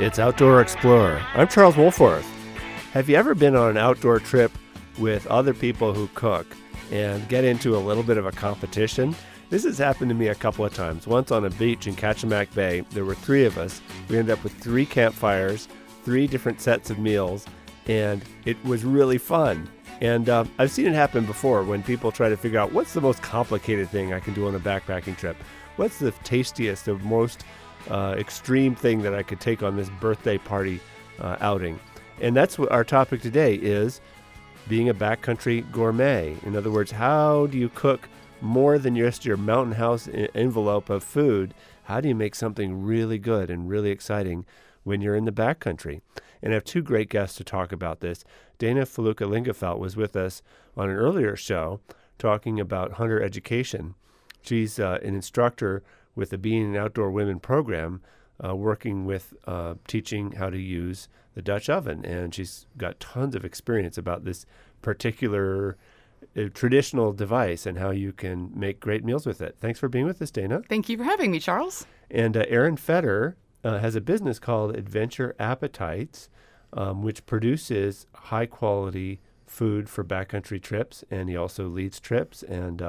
It's Outdoor Explorer. I'm Charles Wolforth. Have you ever been on an outdoor trip with other people who cook and get into a little bit of a competition? This has happened to me a couple of times. Once on a beach in Kachemak Bay, there were three of us. We ended up with 3 campfires, 3 different sets of meals, and it was really fun. And I've seen it happen before when people try to figure out what's the most complicated thing I can do on a backpacking trip. What's the tastiest, the most extreme thing that I could take on this birthday party outing. And that's what our topic today is, being a backcountry gourmet. In other words, how do you cook more than just your mountain house envelope of food? How do you make something really good and really exciting when you're in the backcountry? And I have 2 great guests to talk about this. Dana Felucca-Lingefelt was with us on an earlier show talking about hunter education. She's an instructor with the Being an Outdoor Women program, working with teaching how to use the Dutch oven. And she's got tons of experience about this particular traditional device and how you can make great meals with it. Thanks for being with us, Dana. Thank you for having me, Charles. And Aaron Fetter has a business called Adventure Appetites, which produces high-quality food for backcountry trips, and he also leads trips and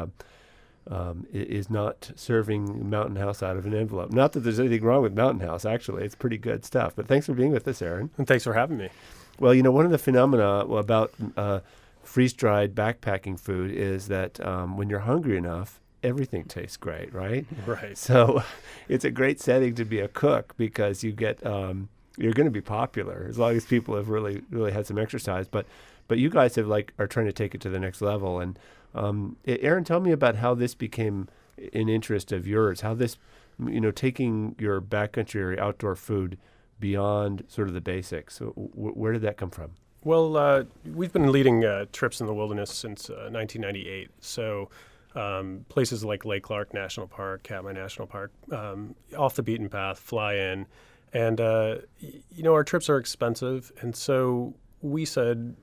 is not serving Mountain House out of an envelope. Not that there's anything wrong with Mountain House, actually. It's pretty good stuff. But thanks for being with us, Aaron. And thanks for having me. Well, one of the phenomena about freeze-dried backpacking food is that when you're hungry enough, everything tastes great, right? Right. So it's a great setting to be a cook because you get you're going to be popular as long as people have really had some exercise. But you guys have are trying to take it to the next level. And Aaron, tell me about how this became an interest of yours. How this, taking your backcountry or outdoor food beyond sort of the basics. So where did that come from? Well, we've been leading trips in the wilderness since 1998. So places like Lake Clark National Park, Katmai National Park, off the beaten path, fly in. And, our trips are expensive. And so we said,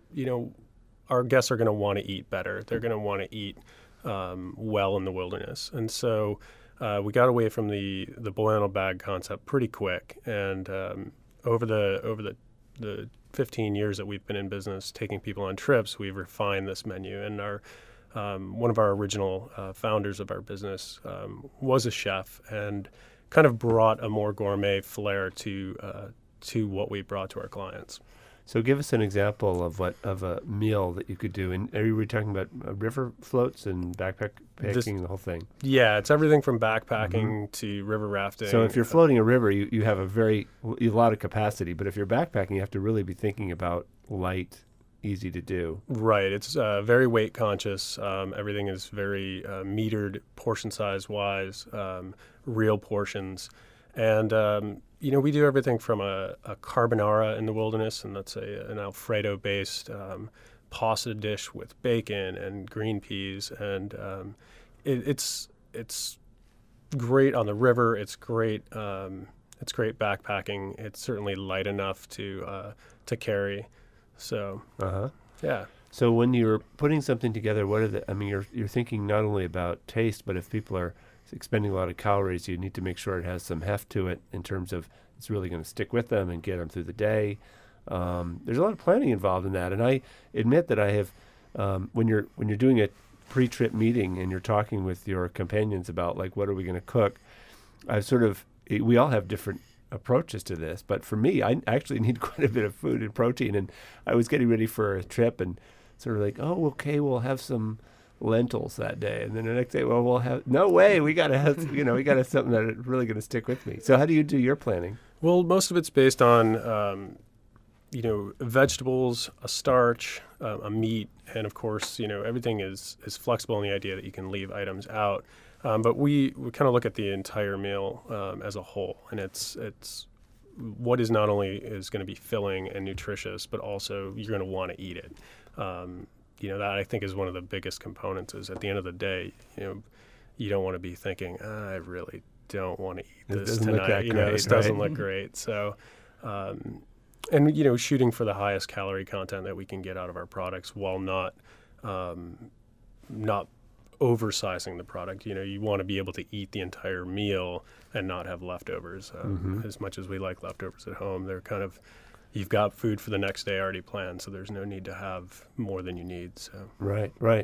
our guests are going to want to eat better. They're going to want to eat well in the wilderness. And so we got away from the boil bag concept pretty quick. And over the 15 years that we've been in business taking people on trips, we've refined this menu. And our one of our original founders of our business was a chef and kind of brought a more gourmet flair to what we brought to our clients. So give us an example of a meal that you could do. And are you talking about river floats and backpacking, the whole thing? Yeah, it's everything from backpacking to river rafting. So if you're floating a river, you have a lot of capacity. But if you're backpacking, you have to really be thinking about light, easy to do. Right. It's very weight conscious. Everything is very metered, portion size wise, real portions. And we do everything from a carbonara in the wilderness, and that's an Alfredo-based pasta dish with bacon and green peas, and it's great on the river. It's great. It's great backpacking. It's certainly light enough to carry. So yeah. So when you're putting something together, you're thinking not only about taste, but if people are expending a lot of calories, you need to make sure it has some heft to it in terms of it's really going to stick with them and get them through the day. There's a lot of planning involved in that, and I admit that I have. When you're doing a pre-trip meeting and you're talking with your companions about what are we going to cook, we all have different approaches to this, but for me, I actually need quite a bit of food and protein, and I was getting ready for a trip and sort of we'll have some lentils that day, and then the next day, we'll have we gotta have something that's really going to stick with me. So how do you do your planning? Well, most of it's based on vegetables, a starch, a meat, and of course everything is flexible in the idea that you can leave items out, but we kind of look at the entire meal as a whole, and it's what is not only is going to be filling and nutritious, but also you're going to want to eat it. That I think is one of the biggest components. Is at the end of the day, you don't want to be thinking, I really don't want to eat this tonight. This doesn't look great. So, and shooting for the highest calorie content that we can get out of our products, while not oversizing the product. You want to be able to eat the entire meal and not have leftovers. As much as we like leftovers at home, they're kind of, you've got food for the next day already planned, so there's no need to have more than you need. So Right.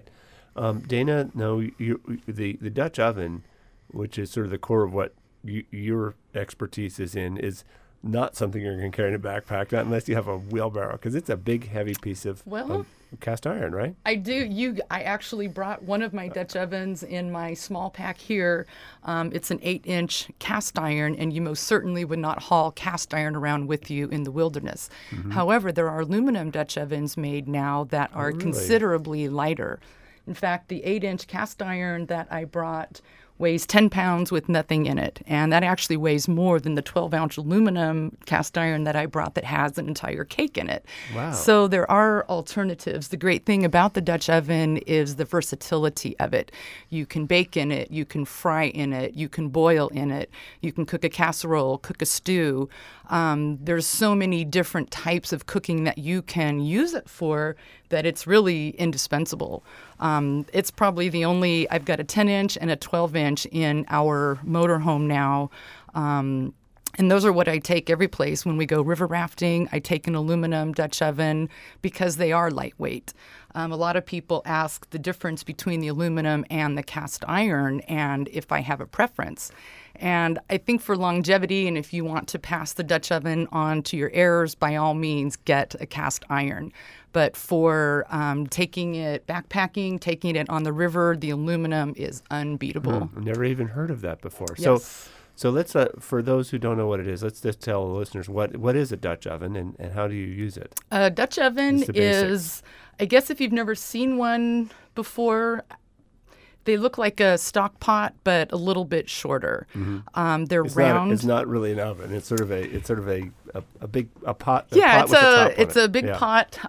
Dana, no, the Dutch oven, which is sort of the core of what your expertise is in, is not something you're going to carry in a backpack, not unless you have a wheelbarrow, because it's a big, heavy piece of cast iron, right? I do. I actually brought one of my Dutch ovens in my small pack here. It's an 8-inch cast iron, and you most certainly would not haul cast iron around with you in the wilderness. However, there are aluminum Dutch ovens made now that are considerably lighter. In fact, the 8-inch cast iron that I brought weighs 10 pounds with nothing in it. And that actually weighs more than the 12-ounce aluminum cast iron that I brought that has an entire cake in it. Wow. So there are alternatives. The great thing about the Dutch oven is the versatility of it. You can bake in it, you can fry in it, you can boil in it, you can cook a casserole, cook a stew. There's so many different types of cooking that you can use it for that it's really indispensable. It's probably the only, I've got a 10-inch and a 12-inch in our motorhome now. And those are what I take every place. When we go river rafting, I take an aluminum Dutch oven because they are lightweight. A lot of people ask the difference between the aluminum and the cast iron and if I have a preference. And I think for longevity, and if you want to pass the Dutch oven on to your heirs, by all means, get a cast iron. But for taking it backpacking, taking it on the river, the aluminum is unbeatable. I've never even heard of that before. Yes. So let's, for those who don't know what it is, let's just tell the listeners what is a Dutch oven and how do you use it? A Dutch oven is, I guess if you've never seen one before, they look like a stock pot, but a little bit shorter. They're round. It's not really an oven. It's sort of a big pot. Yeah, It's a big pot.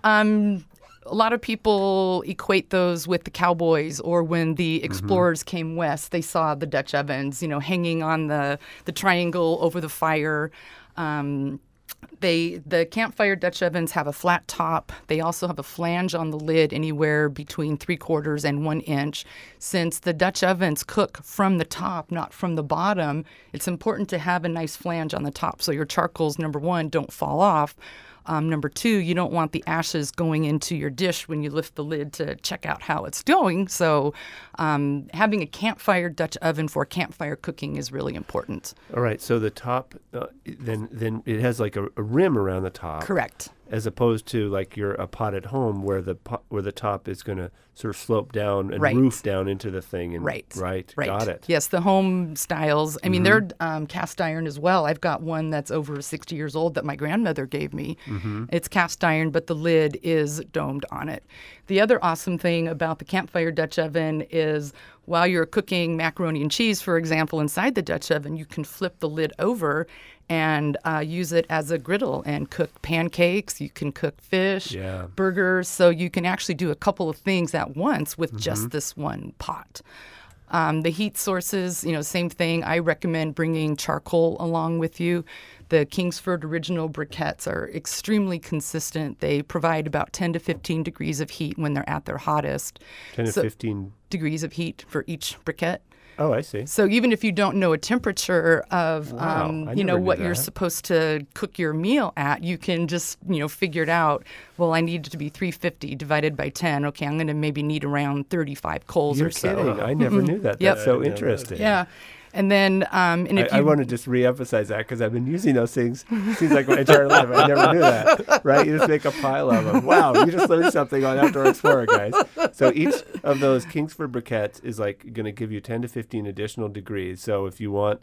A lot of people equate those with the cowboys, or when the explorers came west, they saw the Dutch ovens, hanging on the triangle over the fire. The campfire Dutch ovens have a flat top. They also have a flange on the lid anywhere between 3/4 and 1 inch. Since the Dutch ovens cook from the top, not from the bottom, it's important to have a nice flange on the top so your charcoals, number one, don't fall off. Number two, you don't want the ashes going into your dish when you lift the lid to check out how it's doing. So having a campfire Dutch oven for campfire cooking is really important. All right. So the top, then it has like a rim around the top. Correct. As opposed to like a pot at home where the top is going to sort of slope down and roof down into the thing. And, right. Got it. Yes, the home styles. I mean, they're cast iron as well. I've got one that's over 60 years old that my grandmother gave me. It's cast iron, but the lid is domed on it. The other awesome thing about the campfire Dutch oven is while you're cooking macaroni and cheese, for example, inside the Dutch oven, you can flip the lid over and use it as a griddle and cook pancakes. You can cook fish, burgers. So you can actually do a couple of things at once with just this one pot. The heat sources, same thing. I recommend bringing charcoal along with you. The Kingsford Original briquettes are extremely consistent. They provide about 10 to 15 degrees of heat when they're at their hottest. 10 to 15 degrees of heat for each briquette. Oh, I see. So even if you don't know a temperature of, what you're supposed to cook your meal at, you can just, figure it out. Well, I need it to be 350 divided by 10. Okay, I'm going to maybe need around 35 coals You're or so. kidding. I never knew that. That's so interesting. Yeah. And then, I want to just reemphasize that because I've been using those things. Seems like my entire life. I never knew that. Right? You just make a pile of them. Wow, you just learned something on Outdoor Explorer, guys. So each of those Kingsford briquettes is like going to give you 10 to 15 additional degrees. So if you want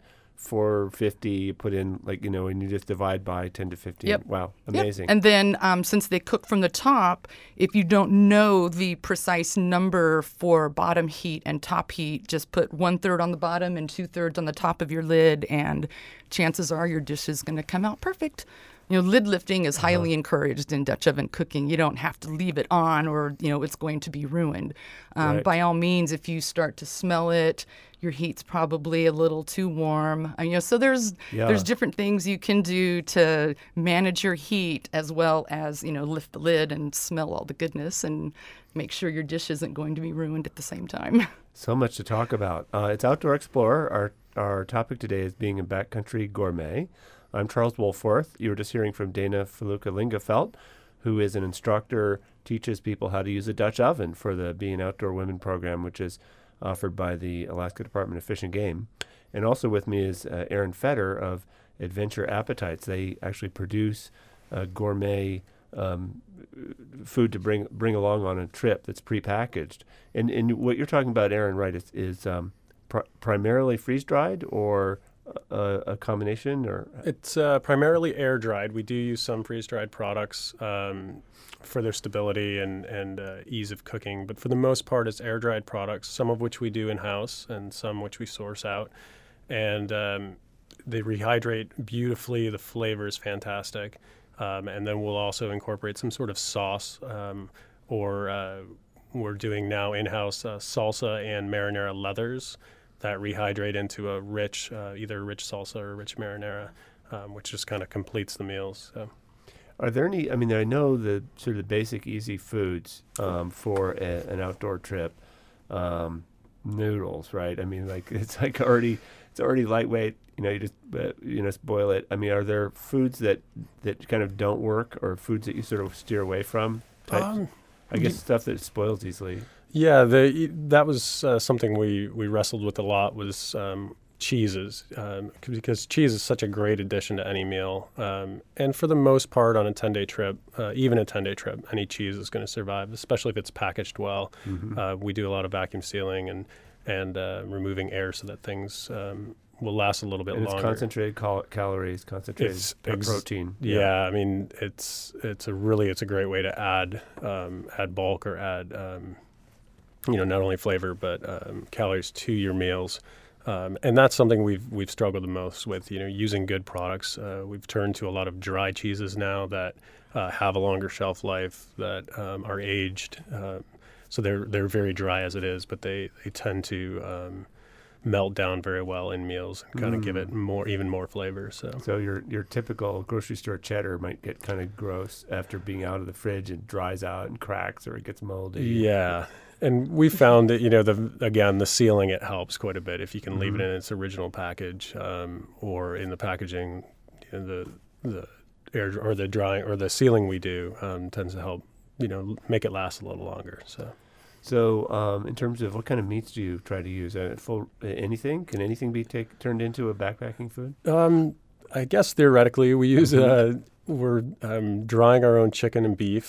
450, you put in and you just divide by 10 to 15. Yep. Wow, amazing. Yep. And then since they cook from the top, if you don't know the precise number for bottom heat and top heat, just put 1/3 on the bottom and 2/3 on the top of your lid, and chances are your dish is going to come out perfect. Lid lifting is highly encouraged in Dutch oven cooking. You don't have to leave it on or, it's going to be ruined. Right. By all means, if you start to smell it, your heat's probably a little too warm. So there's different things you can do to manage your heat as well as, lift the lid and smell all the goodness and make sure your dish isn't going to be ruined at the same time. So much to talk about. It's Outdoor Explorer. Our topic today is being a backcountry gourmet. I'm Charles Wolforth. You were just hearing from Dana Feluca Lingefelt, who is an instructor, teaches people how to use a Dutch oven for the Being Outdoor Women program, which is offered by the Alaska Department of Fish and Game. And also with me is Aaron Fetter of Adventure Appetites. They actually produce gourmet food to bring along on a trip that's prepackaged. And what you're talking about, Aaron, right, is primarily freeze-dried or a combination? Or It's primarily air-dried. We do use some freeze-dried products for their stability and ease of cooking. But for the most part, it's air-dried products, some of which we do in-house and some which we source out. And they rehydrate beautifully. The flavor is fantastic. And then we'll also incorporate some sort of sauce or we're doing now in-house salsa and marinara leathers that rehydrate into a rich, either rich salsa or rich marinara, which just kind of completes the meals. So. Are there any, I know the sort of basic easy foods for an outdoor trip, noodles, right? It's already lightweight, you just boil it. Are there foods that kind of don't work or foods that you sort of steer away from? I guess stuff that spoils easily. Yeah, that was something we wrestled with a lot was cheeses, because cheese is such a great addition to any meal. And for the most part on a 10-day trip, even a 10-day trip, any cheese is going to survive, especially if it's packaged well. Mm-hmm. We do a lot of vacuum sealing and removing air so that things will last a little bit longer. It's concentrated calories, concentrated protein. Yeah, it's a great way to add bulk or add not only flavor but calories to your meals. And that's something we've struggled the most with, using good products. We've turned to a lot of dry cheeses now that have a longer shelf life, that are aged. So they're very dry as it is, but they tend to melt down very well in meals and kind of give it even more flavor. So your typical grocery store cheddar might get kind of gross after being out of the fridge and dries out and cracks or it gets moldy. Yeah. And we found that, the sealing, it helps quite a bit if you can leave it in its original package or in the packaging, the air or the drying or the sealing we do tends to help, make it last a little longer. So in terms of what kind of meats do you try to use? Anything? Can anything be turned into a backpacking food? I guess theoretically we use, we're drying our own chicken and beef.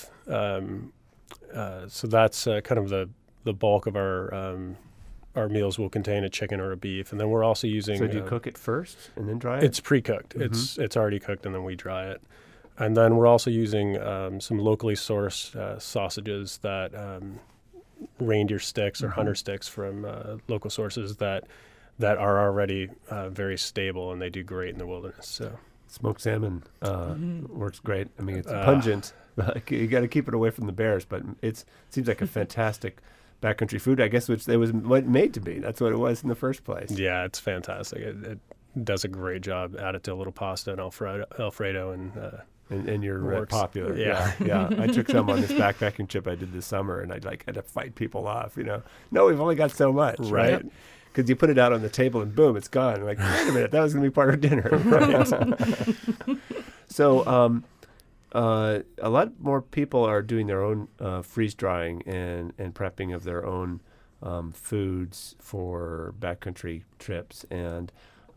So that's kind of the bulk of our meals will contain a chicken or a beef, and then we're also using. So do you cook it first and then dry it? It's pre-cooked. Mm-hmm. It's already cooked, and then we dry it. And then we're also using some locally sourced sausages that reindeer sticks or hunter sticks from local sources that are already very stable, and they do great in the wilderness. So smoked salmon works great. It's pungent. You got to keep it away from the bears, but it seems like a fantastic backcountry food, I guess, which it was made to be. That's what it was in the first place. Yeah, it's fantastic. It does a great job. Add it to a little pasta and Alfredo and you're popular. Yeah. Yeah. I took some on this backpacking trip I did this summer, and I had to fight people off. No, we've only got so much, right? Because you put it out on the table and boom, it's gone. Wait a minute, that was going to be part of dinner. Right? So a lot more people are doing their own freeze drying and prepping of their own foods for backcountry trips. And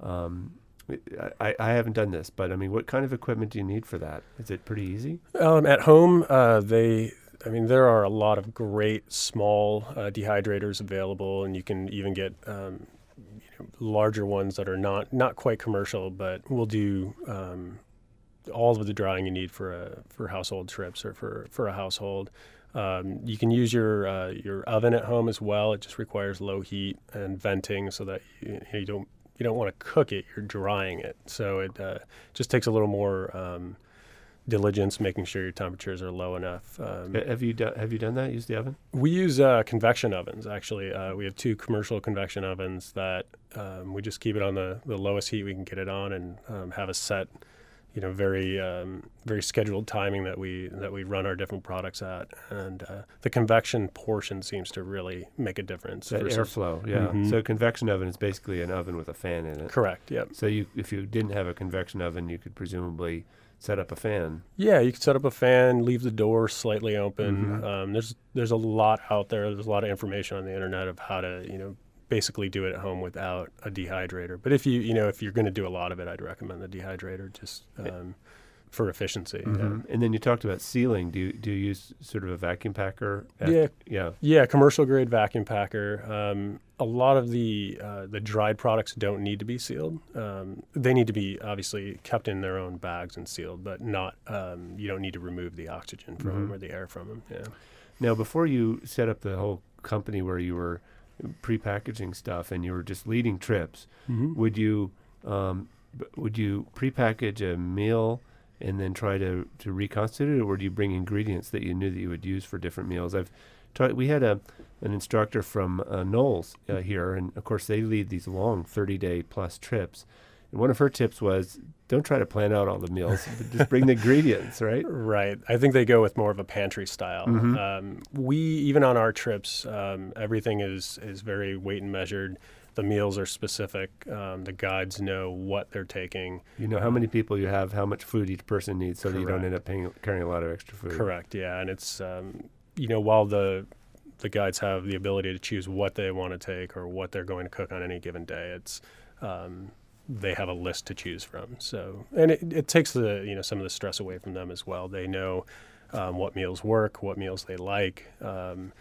I haven't done this, but what kind of equipment do you need for that? Is it pretty easy? At home, there are a lot of great small dehydrators available, and you can even get larger ones that are not quite commercial, but will do all of the drying you need for household trips or for a household. You can use your oven at home as well. It just requires low heat and venting so that you don't want to cook it. You're drying it, so it just takes a little more diligence, making sure your temperatures are low enough. Have you done that? Use the oven? We use convection ovens, actually. We have 2 commercial convection ovens that we just keep it on the lowest heat we can get it on, and have a set, very very scheduled timing that we run our different products at. And the convection portion seems to really make a difference. That airflow, yeah. Mm-hmm. So a convection oven is basically an oven with a fan in it. Correct, yep. So if you didn't have a convection oven, you could presumably set up a fan. Yeah, you could set up a fan, leave the door slightly open. Mm-hmm. There's a lot out there. There's a lot of information on the internet of how to, basically do it at home without a dehydrator. But if you're going to do a lot of it, I'd recommend the dehydrator just for efficiency. Mm-hmm. Yeah. And then you talked about sealing. Do you use sort of a vacuum packer? Yeah, commercial grade vacuum packer. A lot of the dried products don't need to be sealed. They need to be obviously kept in their own bags and sealed, but not. You don't need to remove the oxygen from them or the air from them. Yeah. Now, before you set up the whole company where you were pre-packaging stuff and you were just leading trips, would you pre-package a meal and then try to reconstitute it, or would you bring ingredients that you knew that you would use for different meals? We had an instructor from Knowles here, and of course they lead these long 30-day plus trips. And one of her tips was, don't try to plan out all the meals, but just bring the ingredients, right? Right. I think they go with more of a pantry style. We, even on our trips, everything is very weight and measured. The meals are specific. The guides know what they're taking. You know how many people you have, how much food each person needs, so that you don't end up carrying a lot of extra food. Correct, yeah. And it's, while the guides have the ability to choose what they want to take or what they're going to cook on any given day, it's they have a list to choose from. So, and it takes some of the stress away from them as well. They know what meals work, what meals they like, and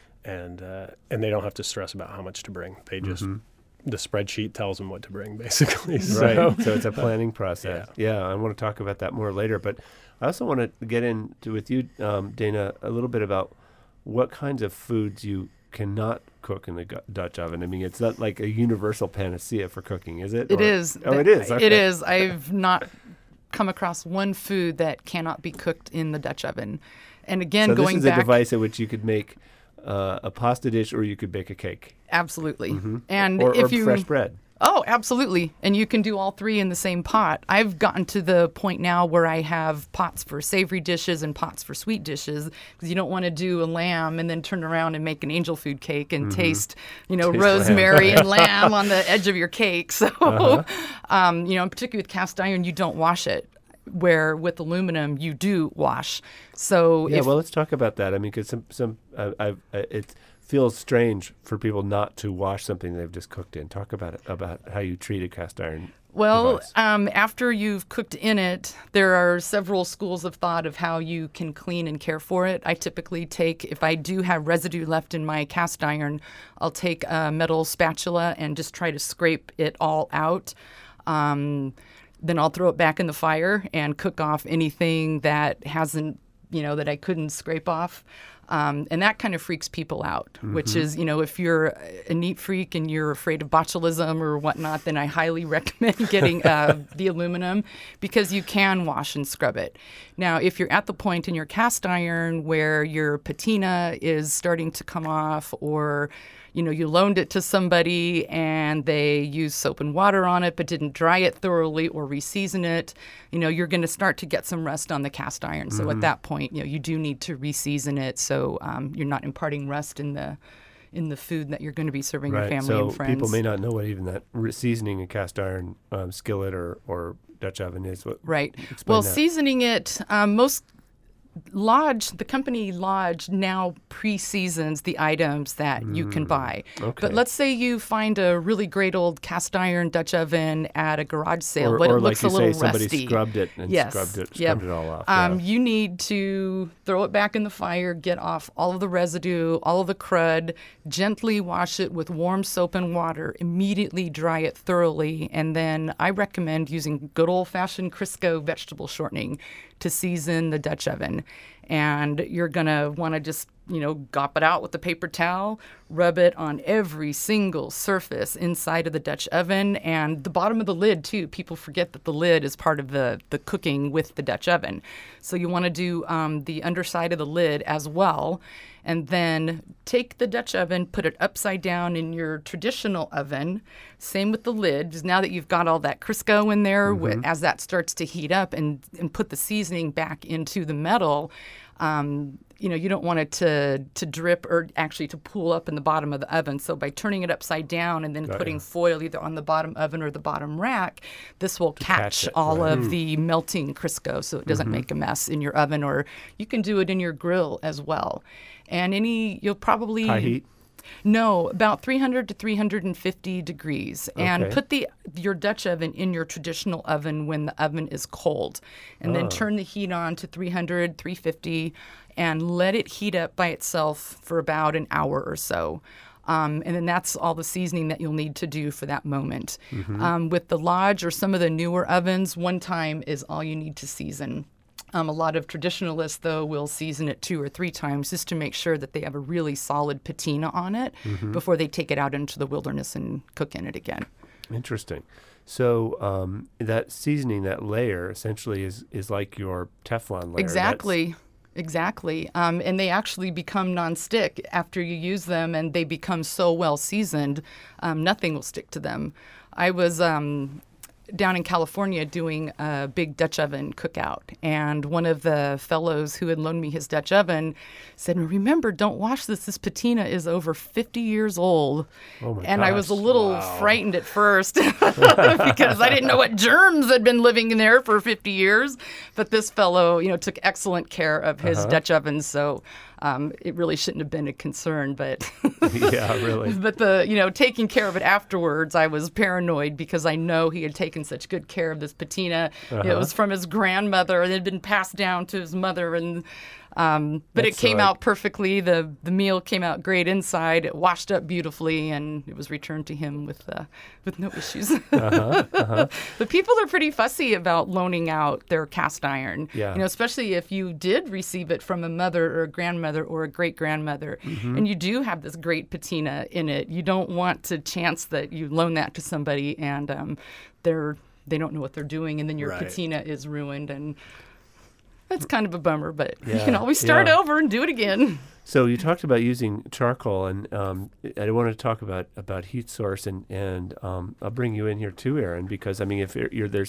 they don't have to stress about how much to bring. They just the spreadsheet tells them what to bring, basically. Right. So it's a planning process. Yeah, I want to talk about that more later, but I also want to get into with you, Dana, a little bit about what kinds of foods you cannot cook in the Dutch oven. I mean, it's not like a universal panacea for cooking, is it? It is. Oh, it is. Okay. It is. I've not come across one food that cannot be cooked in the Dutch oven. And again, so going back, this is a device at which you could make a pasta dish, or you could bake a cake. Absolutely. And or if you fresh bread. Oh, absolutely. And you can do all 3 in the same pot. I've gotten to the point now where I have pots for savory dishes and pots for sweet dishes, because you don't want to do a lamb and then turn around and make an angel food cake and taste rosemary and lamb on the edge of your cake. So, particularly with cast iron, you don't wash it, where with aluminum, you do wash. So well, let's talk about that. I mean, because it feels strange for people not to wash something they've just cooked in. Talk about how you treat a cast iron. Well, after you've cooked in it, there are several schools of thought of how you can clean and care for it. I typically if I do have residue left in my cast iron, I'll take a metal spatula and just try to scrape it all out. Then I'll throw it back in the fire and cook off anything that hasn't, that I couldn't scrape off. And that kind of freaks people out, which is, if you're a neat freak and you're afraid of botulism or whatnot, then I highly recommend getting the aluminum, because you can wash and scrub it. Now, if you're at the point in your cast iron where your patina is starting to come off, or you loaned it to somebody and they used soap and water on it but didn't dry it thoroughly or reseason it, you're going to start to get some rust on the cast iron. So at that point, you do need to reseason it, so you're not imparting rust in the food that you're going to be serving your family and friends. So people may not know what even that seasoning a cast iron skillet or Dutch oven is. Right. Well, that. Seasoning it, the company Lodge now pre-seasons the items that you can buy. Okay. But let's say you find a really great old cast iron Dutch oven at a garage sale, but it like looks a little rusty. Somebody scrubbed it and scrubbed it all off. You need to throw it back in the fire, get off all of the residue, all of the crud, gently wash it with warm soap and water, immediately dry it thoroughly, and then I recommend using good old-fashioned Crisco vegetable shortening to season the Dutch oven. And you're going to want to just, gop it out with a paper towel, rub it on every single surface inside of the Dutch oven and the bottom of the lid, too. People forget that the lid is part of the cooking with the Dutch oven. So you want to do the underside of the lid as well. And then take the Dutch oven, put it upside down in your traditional oven. Same with the lid. Just now that you've got all that Crisco in there, as that starts to heat up and put the seasoning back into the metal, you don't want it to drip or actually to pool up in the bottom of the oven. So by turning it upside down and then putting foil either on the bottom oven or the bottom rack, this will catch all of the melting Crisco so it doesn't make a mess in your oven. Or you can do it in your grill as well. And you'll probably... High heat? No, about 300 to 350 degrees. And put your Dutch oven in your traditional oven when the oven is cold. And then turn the heat on to 300, 350, and let it heat up by itself for about an hour or so. And then that's all the seasoning that you'll need to do for that moment. With the Lodge or some of the newer ovens, 1 time is all you need to season. A lot of traditionalists, though, will season it 2 or 3 times just to make sure that they have a really solid patina on it before they take it out into the wilderness and cook in it again. Interesting. So that seasoning, that layer, essentially is like your Teflon layer. Exactly. And they actually become nonstick after you use them, and they become so well seasoned, nothing will stick to them. I was down in California doing a big Dutch oven cookout, and one of the fellows who had loaned me his Dutch oven said, "Remember, don't wash this. This patina is over 50 years old." Oh my and gosh. I was a little frightened at first because I didn't know what germs had been living in there for 50 years. But this fellow, took excellent care of his Dutch oven, so it really shouldn't have been a concern. But yeah, really. But taking care of it afterwards, I was paranoid because I know he had taken such good care of this patina. It was from his grandmother, and it had been passed down to his mother, and but it came out perfectly. The meal came out great inside. It washed up beautifully, and it was returned to him with no issues. But people are pretty fussy about loaning out their cast iron. Yeah. Especially if you did receive it from a mother or a grandmother or a great grandmother, and you do have this great patina in it. You don't want to chance that you loan that to somebody and they don't know what they're doing, and then your patina is ruined, and that's kind of a bummer, but you can always start over and do it again. So you talked about using charcoal, and I wanted to talk about heat source, and I'll bring you in here too, Aaron, because if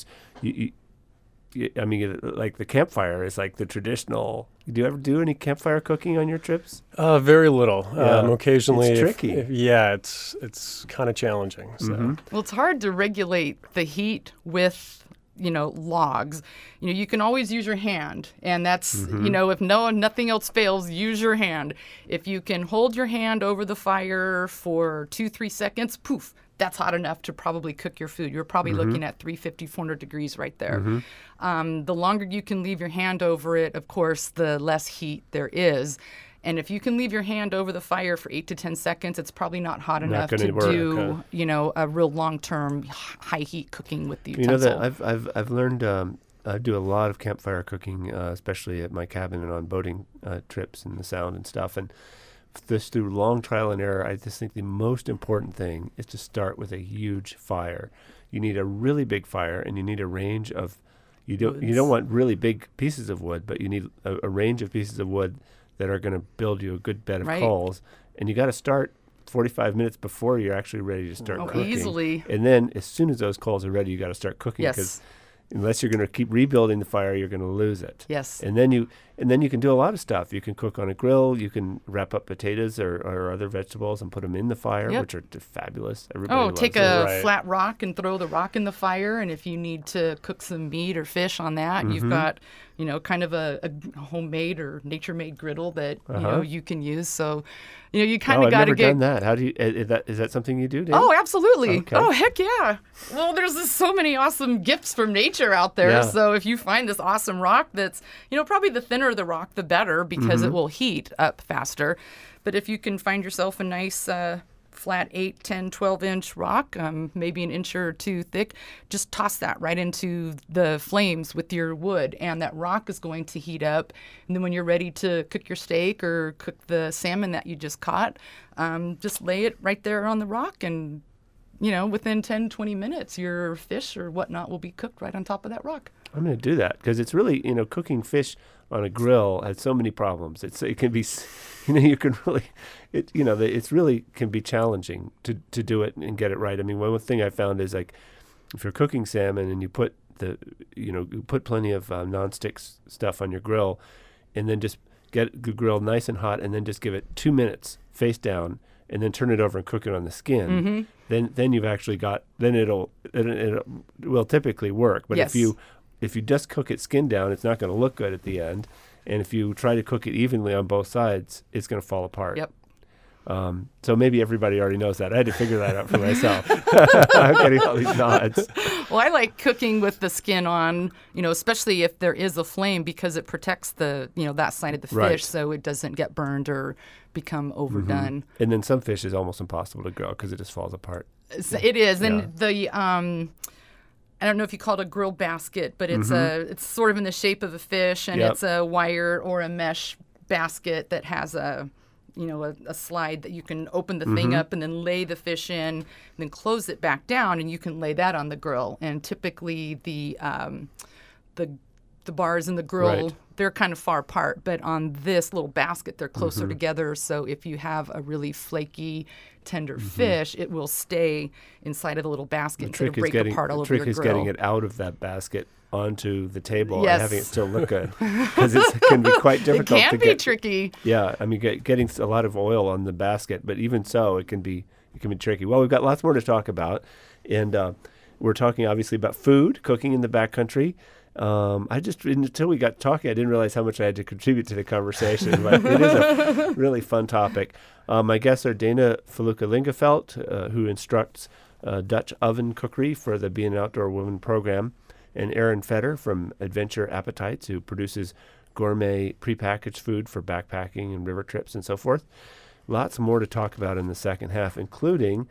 like the campfire is like the traditional. Do you ever do any campfire cooking on your trips? Very little. Occasionally, it's tricky. It's kind of challenging. So. Well, it's hard to regulate the heat with logs. You can always use your hand, and that's if nothing else fails, use your hand. If you can hold your hand over the fire for 2-3 seconds, poof, that's hot enough to probably cook your food. You're probably looking at 350, 400 degrees right there. The longer you can leave your hand over it, of course, the less heat there is. And if you can leave your hand over the fire for 8 to 10 seconds, it's probably not hot enough to do, a real long-term high heat cooking with the utensil. That I've learned. I do a lot of campfire cooking, especially at my cabin and on boating trips and the Sound and stuff. And this through long trial and error, I just think the most important thing is to start with a huge fire. You need a really big fire, and you need a range of. You don't want really big pieces of wood, but you need a range of pieces of wood that are going to build you a good bed of coals. And you got to start 45 minutes before you're actually ready to start cooking. Easily. And then as soon as those coals are ready, you got to start cooking. Because unless you're going to keep rebuilding the fire, you're going to lose it. Yes. And then you can do a lot of stuff. You can cook on a grill. You can wrap up potatoes or other vegetables and put them in the fire, which are fabulous. Everybody loves take those. a flat rock and throw the rock in the fire. And if you need to cook some meat or fish on that, you've got kind of a homemade or nature-made griddle that you can use. So you kind of got to get. I've never done that. How do you? Is that something you do, Dan? Oh, absolutely. Okay. Oh, heck yeah. Well, there's just so many awesome gifts from nature out there. Yeah. So if you find this awesome rock that's probably the thinner the rock, the better, because it will heat up faster. But if you can find yourself a nice flat 8, 10, 12-inch rock, maybe an inch or two thick. Just toss that right into the flames with your wood, and that rock is going to heat up. And then when you're ready to cook your steak or cook the salmon that you just caught, just lay it right there on the rock, and within 10, 20 minutes, your fish or whatnot will be cooked right on top of that rock. I'm going to do that because it's really, cooking fish on a grill has so many problems. It can be, you can really, it's really can be challenging to do it and get it right. I mean, one thing I found is like if you're cooking salmon and you put you put plenty of nonstick stuff on your grill, and then just get the grill nice and hot, and then just give it 2 minutes face down, and then turn it over and cook it on the skin. Then you've actually got, then it will typically work. But yes. if you just cook it skin down, it's not going to look good at the end. And if you try to cook it evenly on both sides, it's going to fall apart. Yep. So maybe everybody already knows that. I had to figure that out for myself. I'm getting all these nods. Well, I like cooking with the skin on, especially if there is a flame, because it protects the, that side of the fish, Right. so it doesn't get burned or become overdone. And then some fish is almost impossible to grill because it just falls apart. It is. And the I don't know if you call it a grill basket, but it's it's sort of in the shape of a fish, and it's a wire or a mesh basket that has a slide that you can open the thing up and then lay the fish in, and then close it back down, and you can lay that on the grill. And typically the bars in the grill, Right. they're kind of far apart, but on this little basket, they're closer together. So if you have a really flaky, tender fish, it will stay inside of the little basket instead of break apart all over your grill. The trick is getting it out of that basket onto the table Yes. and having it still look good, because it can be quite difficult. It can be tricky. Yeah, I mean, getting a lot of oil on the basket, but even so, it can be tricky. Well, we've got lots more to talk about, and we're talking obviously about food, cooking in the backcountry. Until we got talking, I didn't realize how much I had to contribute to the conversation, but it is a really fun topic. My guests are Dana Feluca-Lingefelt, who instructs Dutch oven cookery for the Being an Outdoor Woman program, and Erin Fetter from Adventure Appetites, who produces gourmet prepackaged food for backpacking and river trips and so forth. Lots more to talk about in the second half, including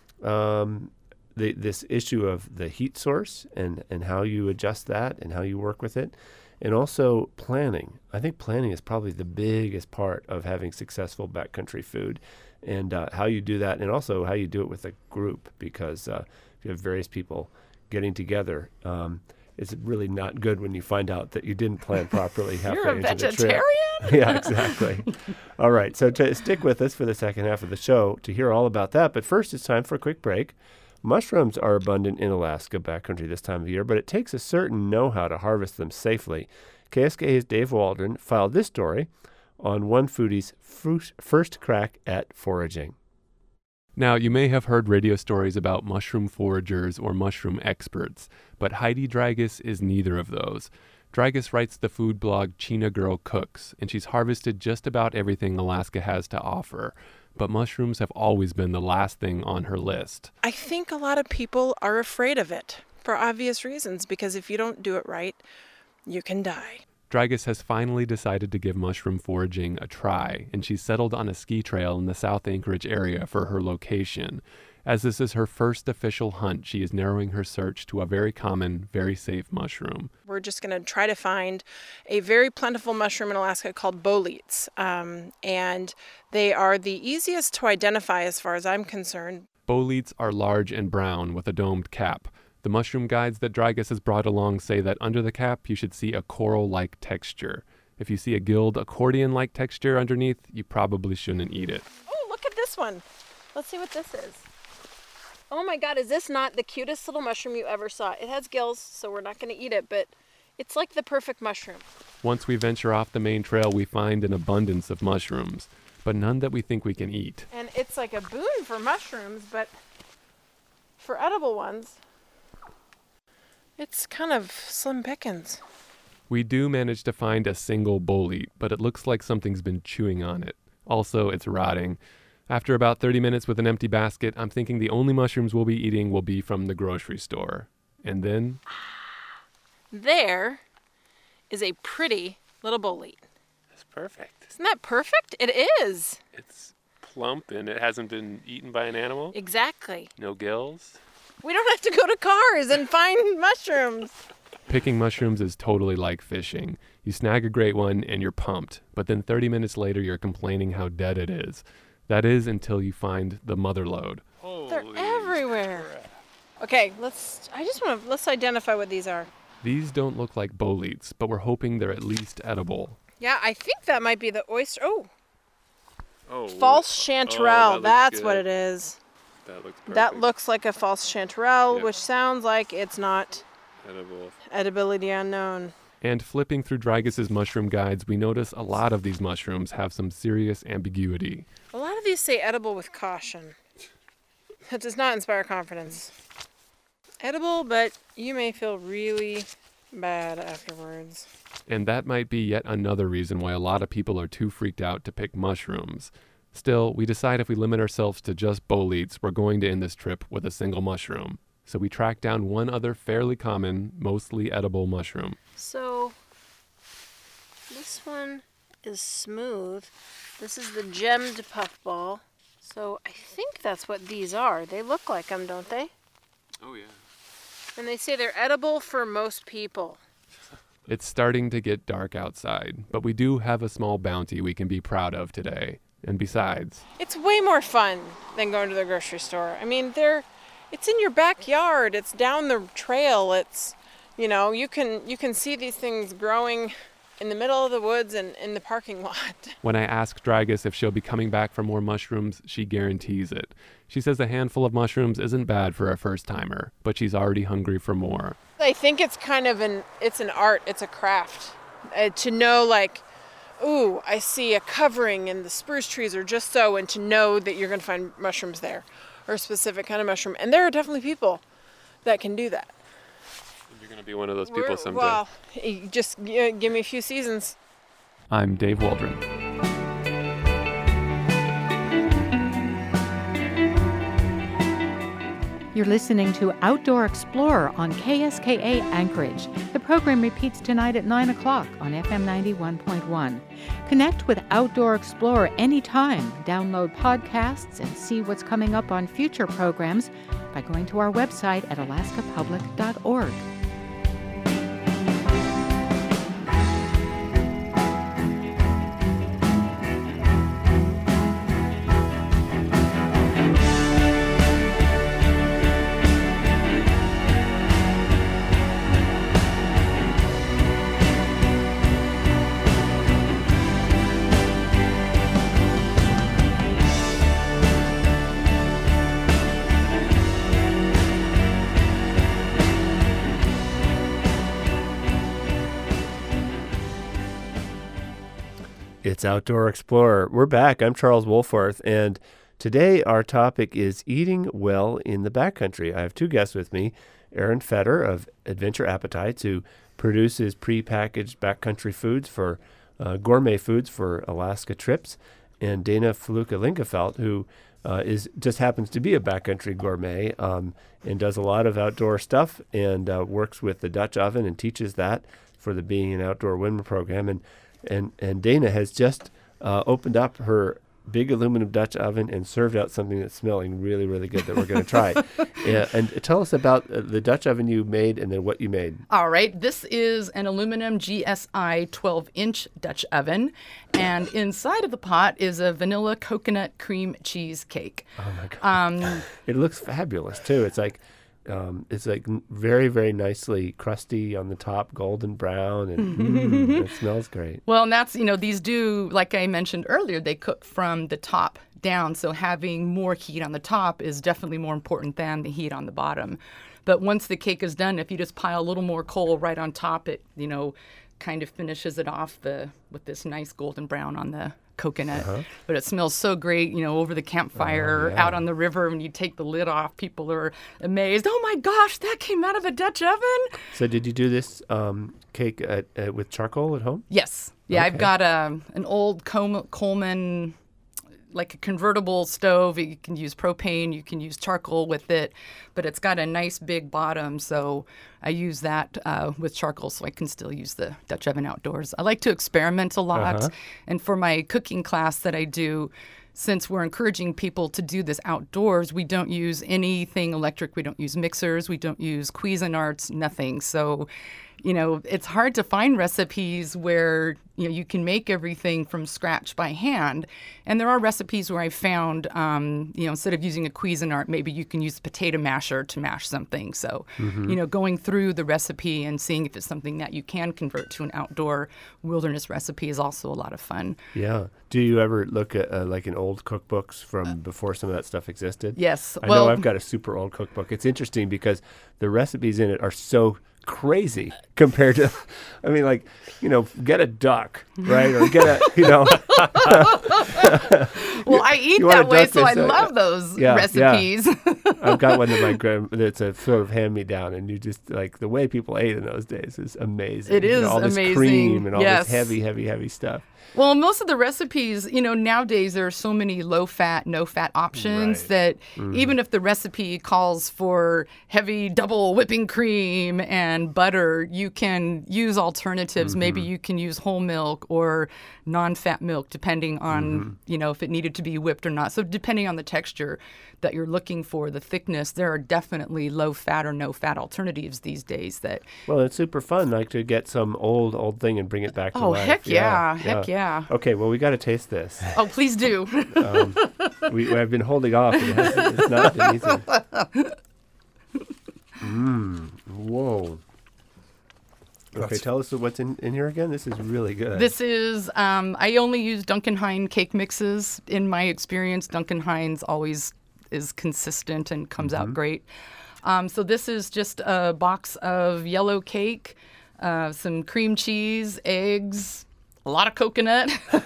this issue of the heat source and how you adjust that and how you work with it, and also planning. I think planning is probably the biggest part of having successful backcountry food, and how you do that, and also how you do it with a group, because if you have various people getting together, it's really not good when you find out that you didn't plan properly halfway You're a into the vegetarian? trip. Yeah, exactly. All right, so stick with us for the second half of the show to hear all about that. But first, it's time for a quick break. Mushrooms are abundant in Alaska backcountry this time of year, but it takes a certain know-how to harvest them safely. KSKA's Dave Waldron filed this story on One Foodie's first crack at foraging. Now, you may have heard radio stories about mushroom foragers or mushroom experts, but Heidi Dragus is neither of those. Dragus writes the food blog China Girl Cooks, and she's harvested just about everything Alaska has to offer. But mushrooms have always been the last thing on her list. I think a lot of people are afraid of it for obvious reasons, because if you don't do it right, you can die. Dragus has finally decided to give mushroom foraging a try, and she's settled on a ski trail in the South Anchorage area for her location. As this is her first official hunt, she is narrowing her search to a very common, very safe mushroom. We're just going to try to find a very plentiful mushroom in Alaska called boletes, and they are the easiest to identify as far as I'm concerned. Boletes are large and brown with a domed cap. The mushroom guides that Dragus has brought along say that under the cap you should see a coral-like texture. If you see a gilled accordion-like texture underneath, you probably shouldn't eat it. Oh, look at this one. Let's see what this is. Oh my God, is this not the cutest little mushroom you ever saw? It has gills, so we're not going to eat it, but it's like the perfect mushroom. Once we venture off the main trail, we find an abundance of mushrooms, but none that we think we can eat. And it's like a boon for mushrooms, but for edible ones, it's kind of slim pickings. We do manage to find a single bolete, but it looks like something's been chewing on it. Also, it's rotting. After about 30 minutes with an empty basket, I'm thinking the only mushrooms we'll be eating will be from the grocery store. And then... There is a pretty little bolete. That's perfect. Isn't that perfect? It is. It's plump and it hasn't been eaten by an animal? Exactly. No gills? We don't have to go to Cars and find mushrooms. Picking mushrooms is totally like fishing. You snag a great one and you're pumped, but then 30 minutes later you're complaining how dead it is. That is until you find the mother lode. They're everywhere. Okay, let's identify what these are. These don't look like boletes, but we're hoping they're at least edible. Yeah, I think that might be the oyster. Oh, false chanterelle. that looks That's what good. it is. That looks perfect. That looks like a false chanterelle, Yeah. which sounds like it's not edible. edibility unknown. And flipping through Dreygus' mushroom guides, we notice a lot of these mushrooms have some serious ambiguity. A lot of these say edible with caution. That does not inspire confidence. Edible, but you may feel really bad afterwards. And that might be yet another reason why a lot of people are too freaked out to pick mushrooms. Still, we decide if we limit ourselves to just boletes, we're going to end this trip with a single mushroom. So we track down one other fairly common, mostly edible mushroom. So, this one is smooth. This is the gemmed puffball. So I think that's what these are. They look like them, don't they? Oh, yeah. And they say they're edible for most people. It's starting to get dark outside, but we do have a small bounty we can be proud of today. And besides, It's way more fun than going to the grocery store. I mean, it's in your backyard. It's down the trail. It's, you can see these things growing in the middle of the woods and in the parking lot. when I ask Dreygus if she'll be coming back for more mushrooms, she guarantees it. She says a handful of mushrooms isn't bad for a first-timer, but she's already hungry for more. I think it's kind of it's an art. It's a craft. To know, like, ooh, I see a covering and the spruce trees are just so, and to know that you're going to find mushrooms there, or a specific kind of mushroom. And there are definitely people that can do that. You're going to be one of those people someday. Well, just give me a few seasons. I'm Dave Waldron. You're listening to Outdoor Explorer on KSKA Anchorage. The program repeats tonight at 9 o'clock on FM 91.1. Connect with Outdoor Explorer anytime. Download podcasts and see what's coming up on future programs by going to our website at alaskapublic.org. It's Outdoor Explorer. We're back. I'm Charles Wolforth, and today our topic is eating well in the backcountry. I have two guests with me, Aaron Fetter of Adventure Appetites, who produces prepackaged backcountry foods for gourmet foods for Alaska trips, and Dana Feluca-Lingefelt, who just happens to be a backcountry gourmet and does a lot of outdoor stuff and works with the Dutch oven and teaches that for the Being an Outdoor Women program. And Dana has just opened up her big aluminum Dutch oven and served out something that's smelling really, really good that we're going to try. And tell us about the Dutch oven you made and then what you made. All right, this is an aluminum GSI 12-inch Dutch oven, and inside of the pot is a vanilla coconut cream cheese cake. Oh my God! It looks fabulous too. It's like very, very nicely crusty on the top, golden brown, and it smells great. Well, and that's, these do, like I mentioned earlier, they cook from the top down. So having more heat on the top is definitely more important than the heat on the bottom. But once the cake is done, if you just pile a little more coal right on top, it, kind of finishes it off with this nice golden brown on the coconut. But it smells so great, over the campfire, out on the river. When you take the lid off, people are amazed. Oh my gosh, that came out of a Dutch oven. So did you do this cake with charcoal at home? Yes. Yeah, Okay. I've got an old Coleman, like a convertible stove. You can use propane, you can use charcoal with it, but it's got a nice big bottom, so I use that with charcoal so I can still use the Dutch oven outdoors. I like to experiment a lot, and for my cooking class that I do, since we're encouraging people to do this outdoors, we don't use anything electric. We don't use mixers. We don't use Cuisinarts, nothing. So, it's hard to find recipes where, you can make everything from scratch by hand. And there are recipes where I found, instead of using a Cuisinart, maybe you can use a potato masher to mash something. So, going through the recipe and seeing if it's something that you can convert to an outdoor wilderness recipe is also a lot of fun. Yeah. Do you ever look at like in old cookbooks from before some of that stuff existed? Yes. I know I've got a super old cookbook. It's interesting because the recipes in it are so crazy compared to, get a duck, right? Or get a, Well, I eat that way, so I love those recipes. Yeah. I've got one that my that's a sort of hand-me-down, and you just, like, the way people ate in those days is amazing. It is all this amazing. Cream and all this heavy stuff. Well, most of the recipes, nowadays there are so many low-fat, no-fat options that even if the recipe calls for heavy double whipping cream and butter, you can use alternatives. Maybe you can use whole milk or non-fat milk, depending on, if it needed to be whipped or not. So depending on the texture that you're looking for, the thickness, there are definitely low-fat or no-fat alternatives these days that... Well, it's super fun, like, to get some old thing and bring it back to life. Oh, heck yeah. Okay, well, we got to taste this. Oh, please do. I've been holding off. It's not been easy. Whoa. Okay, tell us what's in here again. This is really good. This is, I only use Duncan Hines cake mixes. In my experience, Duncan Hines always is consistent and comes out great. So this is just a box of yellow cake, some cream cheese, eggs, a lot of coconut,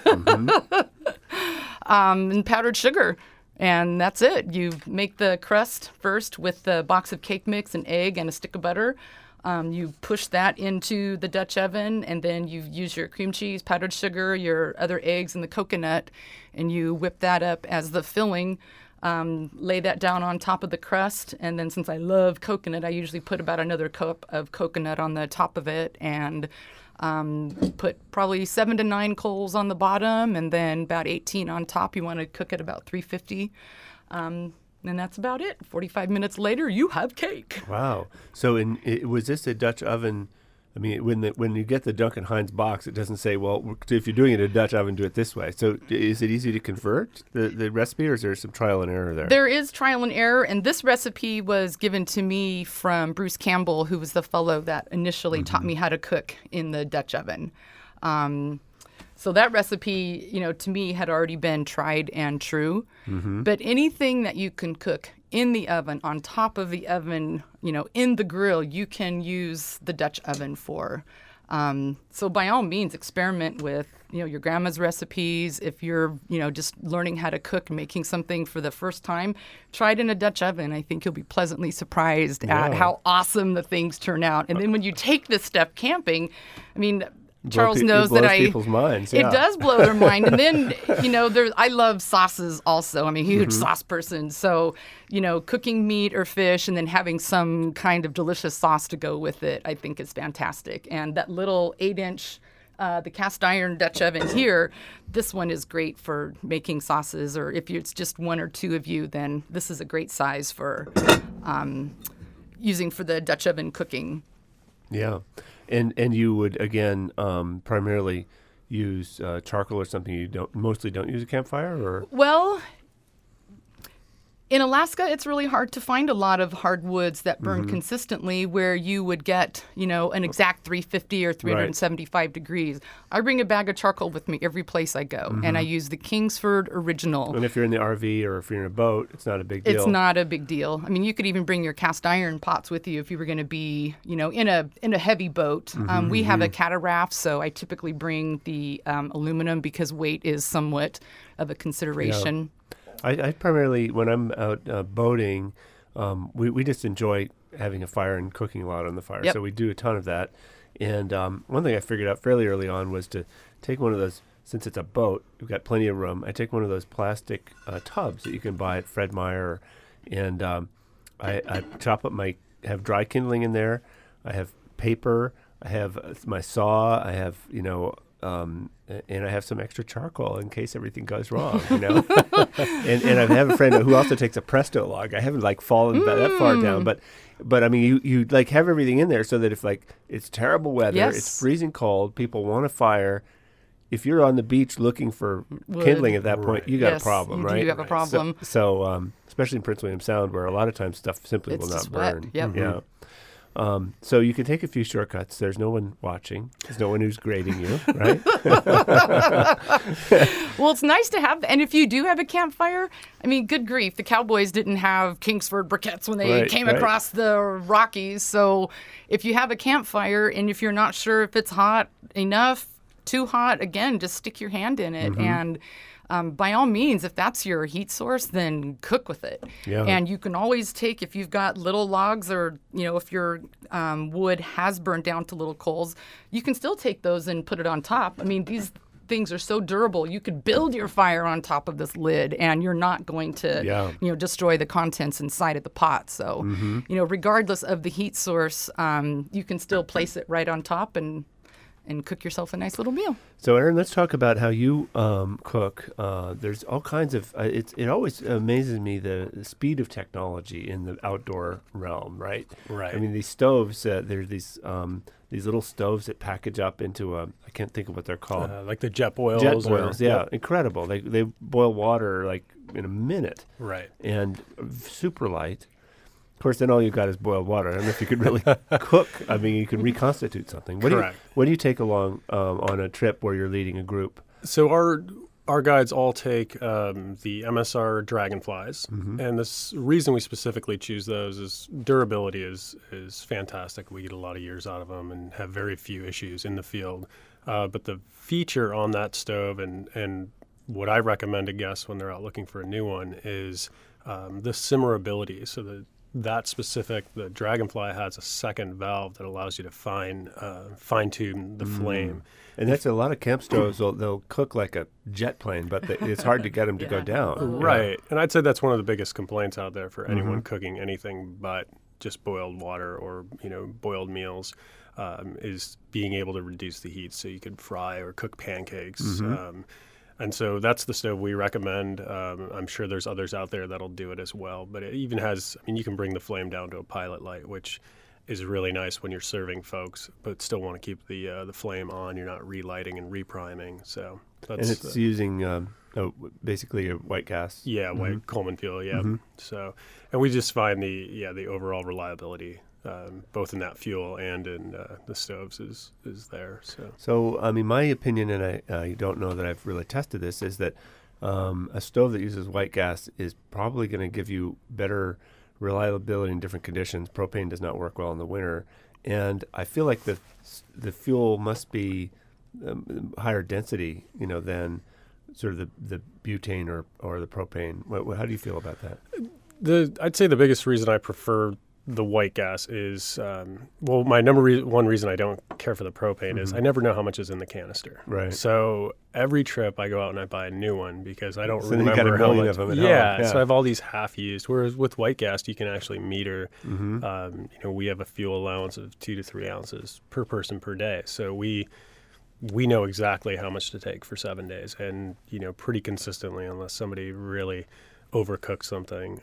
and powdered sugar. And that's it. You make the crust first with the box of cake mix, an egg, and a stick of butter. You push that into the Dutch oven, and then you use your cream cheese, powdered sugar, your other eggs, and the coconut, and you whip that up as the filling. Lay that down on top of the crust, and then since I love coconut, I usually put about another cup of coconut on the top of it, and put probably 7 to 9 coals on the bottom, and then about 18 on top. You want to cook at about 350. And that's about it. 45 minutes later, you have cake. Wow. So was this a Dutch oven? I mean, when you get the Duncan Hines box, it doesn't say, well, if you're doing it in a Dutch oven, do it this way. So is it easy to convert the recipe, or is there some trial and error there? There is trial and error, and this recipe was given to me from Bruce Campbell, who was the fellow that initially taught me how to cook in the Dutch oven. So that recipe, to me had already been tried and true. But anything that you can cook in the oven, on top of the oven, in the grill, you can use the Dutch oven for. So by all means, experiment with, your grandma's recipes. If you're, just learning how to cook and making something for the first time, try it in a Dutch oven. I think you'll be pleasantly surprised at how awesome the things turn out. And then when you take this stuff camping, Charles knows that people's minds. It does blow their mind. And then, I love sauces also. I'm a huge sauce person. So, cooking meat or fish and then having some kind of delicious sauce to go with it, I think is fantastic. And that little 8-inch, the cast iron Dutch oven here, this one is great for making sauces. Or if it's just 1 or 2 of you, then this is a great size for using for the Dutch oven cooking. Yeah. And you would, again, primarily use charcoal or something. You mostly don't use a campfire, or? Well, in Alaska, it's really hard to find a lot of hardwoods that burn consistently where you would get, an exact 350 or 375 degrees. I bring a bag of charcoal with me every place I go, and I use the Kingsford Original. And if you're in the RV or if you're in a boat, it's not a big deal. It's not a big deal. You could even bring your cast iron pots with you if you were going to be, in a heavy boat. We have a cataract, so I typically bring the aluminum because weight is somewhat of a consideration. Yeah. I primarily, when I'm out boating, we just enjoy having a fire and cooking a lot on the fire. Yep. So we do a ton of that. And one thing I figured out fairly early on was to take one of those, since it's a boat, we've got plenty of room, I take one of those plastic tubs that you can buy at Fred Meyer. And I chop up have dry kindling in there. I have paper. I have my saw. I have, and I have some extra charcoal in case everything goes wrong, and I have a friend who also takes a Presto log. I haven't like fallen that far down, but I mean, you like have everything in there so that if like it's terrible weather, it's freezing cold, people want a fire. If you're on the beach looking for kindling at that point, you got a problem, right? You have a problem. So especially in Prince William Sound, where a lot of times stuff simply will not burn. Yep. Yeah. So you can take a few shortcuts. There's no one watching. There's no one who's grading you, right? Well, it's nice to have. And if you do have a campfire, I mean, good grief, the cowboys didn't have Kingsford briquettes when they came across the Rockies. So if you have a campfire and if you're not sure if it's hot enough, too hot, again, just stick your hand in it. And by all means, if that's your heat source, then cook with it. Yeah. And you can always take, if you've got little logs or, if your wood has burnt down to little coals, you can still take those and put it on top. I mean, these things are so durable. You could build your fire on top of this lid and you're not going to, destroy the contents inside of the pot. So, regardless of the heat source, you can still place it right on top and cook yourself a nice little meal. So, Erin, let's talk about how you cook. There's all kinds of. It always amazes me the speed of technology in the outdoor realm, right? Right. I mean, these stoves. There's these little stoves that package up into I can't think of what they're called. Like the jet boils. Incredible. They boil water like in a minute. Right. And super light. Of course, then all you got is boiled water. I don't know if you could really cook. I mean, you could reconstitute something. Correct. What do you take along on a trip where you're leading a group? So our guides all take the MSR Dragonflies, and the reason we specifically choose those is durability is fantastic. We get a lot of years out of them and have very few issues in the field. But the feature on that stove and what I recommend to guests when they're out looking for a new one is the simmerability. So the Dragonfly has a second valve that allows you to fine-tune the flame. And that's a lot of camp stoves. They'll cook like a jet plane, but it's hard to get them to go down. Right. And I'd say that's one of the biggest complaints out there for anyone cooking anything but just boiled water or, boiled meals, is being able to reduce the heat so you could fry or cook pancakes. And so that's the stove we recommend. I'm sure there's others out there that'll do it as well. But it even has, you can bring the flame down to a pilot light, which is really nice when you're serving folks, but still want to keep the flame on. You're not relighting and repriming. So that's, and it's using basically a white gas. Yeah, white Coleman fuel. Yeah. So, and we just find the overall reliability, both in that fuel and in the stoves is there. So I mean, my opinion, and I don't know that I've really tested this, is that a stove that uses white gas is probably going to give you better reliability in different conditions. Propane does not work well in the winter, and I feel like the fuel must be higher density, than sort of the butane or the propane. How do you feel about that? I'd say the biggest reason I prefer the white gas is, my one reason I don't care for the propane is I never know how much is in the canister. Right. So every trip I go out and I buy a new one because I don't remember you got a how million much. Of them at yeah, home. So I have all these half used. Whereas with white gas, you can actually meter. We have a fuel allowance of 2 to 3 ounces per person per day. So we know exactly how much to take for 7 days, and pretty consistently, unless somebody really overcooks something.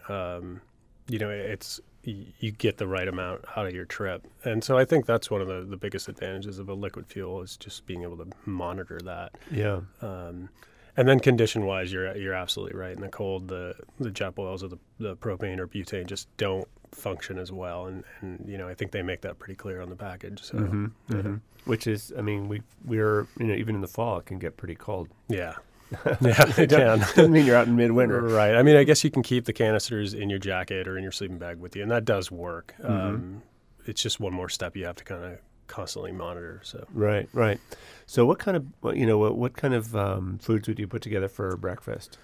You get the right amount out of your trip. And so I think that's one of the biggest advantages of a liquid fuel is just being able to monitor that. Yeah. And then condition-wise, you're absolutely right. In the cold, the jet boils or the propane or butane just don't function as well. And I think they make that pretty clear on the package. So, Which is, we're even in the fall, it can get pretty cold. Yeah. Yeah, it can. Doesn't mean you're out in midwinter. Right. I guess you can keep the canisters in your jacket or in your sleeping bag with you, and that does work. It's just one more step you have to kind of constantly monitor. So Right. So what kind of foods would you put together for breakfast?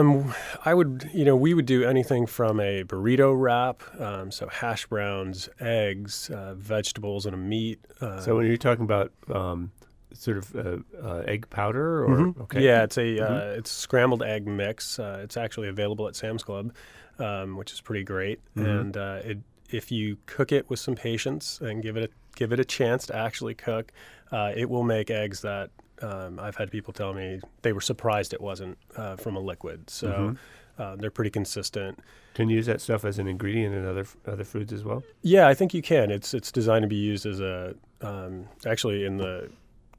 We would do anything from a burrito wrap, so hash browns, eggs, vegetables, and a meat. So when you're talking about sort of egg powder, or okay, yeah, it's it's scrambled egg mix. It's actually available at Sam's Club, which is pretty great. And if you cook it with some patience and give it a chance to actually cook, it will make eggs that I've had people tell me they were surprised it wasn't from a liquid. So they're pretty consistent. Can you use that stuff as an ingredient in other foods as well? Yeah, I think you can. It's designed to be used as a actually in the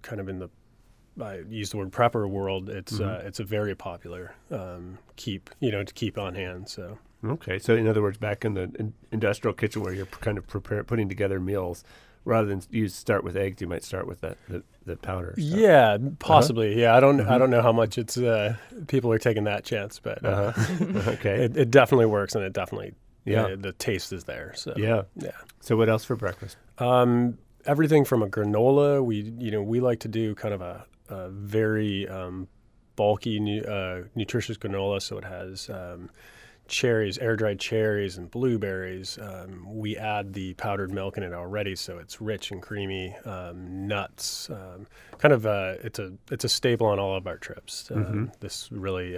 I use the word prepper world. It's a very popular keep to keep on hand. So okay, so in other words, back in the industrial kitchen where you're kind of putting together meals, rather than you start with eggs, you might start with the powder stuff. Yeah, possibly. Yeah, I don't know how much it's people are taking that chance, but okay, it definitely works, and it definitely the taste is there. So yeah. So what else for breakfast? Everything from a granola. We like to do kind of a very bulky, nutritious granola. So it has cherries, air-dried cherries, and blueberries. We add the powdered milk in it already, so it's rich and creamy. Nuts, it's a staple on all of our trips. This really